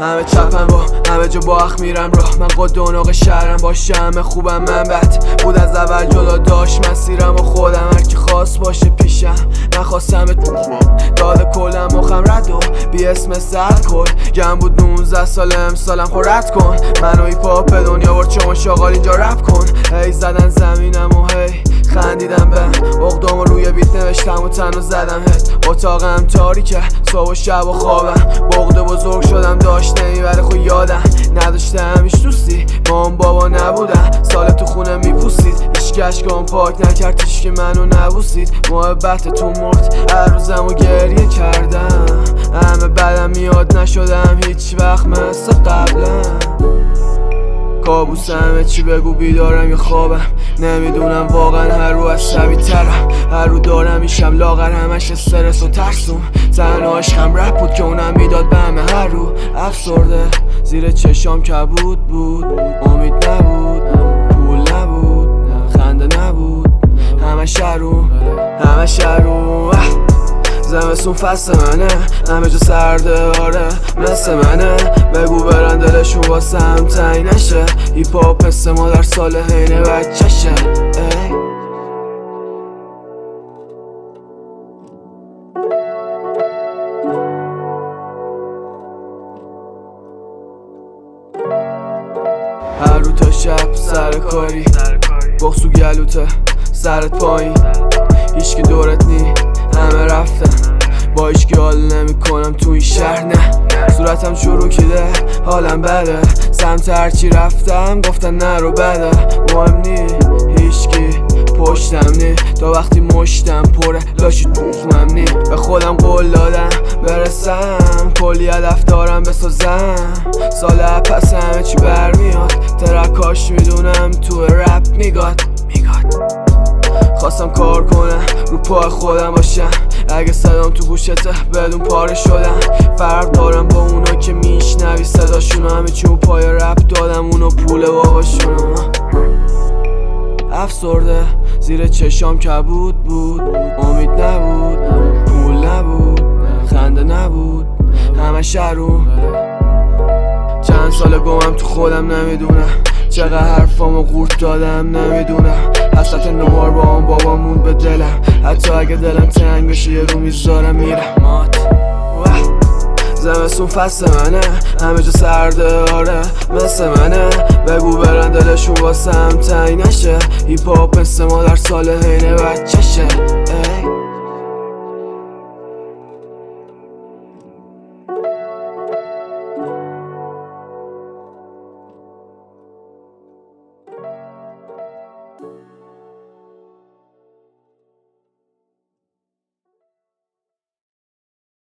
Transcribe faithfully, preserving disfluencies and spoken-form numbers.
همه چپم با همه جا با اخ میرم راه. من قدوناق شهرم باشه همه خوبم من بد بود از اول جدا داشت مسیرم و خودم هرکی خواست باشه پیشم نخواستم داده کلم مخم رد و بی اسم سر کل گم بود نونزده سال امسالم خورد کن منو ای پاپ دنیا ورد شما شاغال اینجا رپ کن هی زدن زمینم و هی خندیدم به اقدام و روی بیت نوشتم و تنو زدم هت اتاقم تاریکه صبح و شب و خوابم بغده بزرگ شدم داشت نمیبره خود یادم نداشتم هیچ دوستی مام بابا نبودن سال تو خونه میپوسید هیچ اشکام پاک نکرد تیش که منو نبوسید محبتتون مرد هر روزم و گریه کردم همه بدم میاد نشدم هیچ وقت مثل قبلم کابوسم چی بگو بیدارم یا خوابم نمیدونم واقعا هر رو عصبی ترم هر رو دارم میشم لاغر همش استرس و ترسون تنها عشقم رپ بود که اونم میداد به همه هر رو افسرده زیر چشام کبود بود امید نبود پول نبود خنده نبود همه شرو همه شرو زمستون فصل منه همه جا سرده آره مثل منه بگو برن دلشون واسم تایی نشه هیپ هاپ مثل ما در سال حین بچشه ای هر رو تا شب سر کاری بغسو گلوته سرت پایین هیچکی دورت نی همه رفتن با هیچکی حال نمی کنم تو این شهر نه صورتم چروکیده حالم بده سمت هرچی رفتم گفتن نرو بده مهم نی هیچکی پشتم نی تا وقتی مشتم پره لاشی توخمم نی به خودم قول دادم برسم کلی هدف دارم بسازم سال پس همه چی برمیاد ترکاش میدونم تو رپ میگاد میگاد خواستم کار کنم رو پای خودم باشم اگه صدام تو گوشته بدون پاره شدم فرق دارم با اونا که میشنوی صداشونو همه چون پای رپ دادم اونو پول باباشونو افسرده زیر چشام کبود بود امید نبود پول نبود خنده نبود همه شرو چند سال گمم تو خودم نمیدونم چقدر حرفامو قورت دادم نمیدونم حسرت نهار با هم بابامون به دلم حتی اگه دلم تنگ بشه یه رو میذارم میرم مات زمستون فصل منه همه جا سرده آره مثل منه بگو برن دلشون واسم تایی نشه هیپ هاپ مثل ما در سال حین بچشه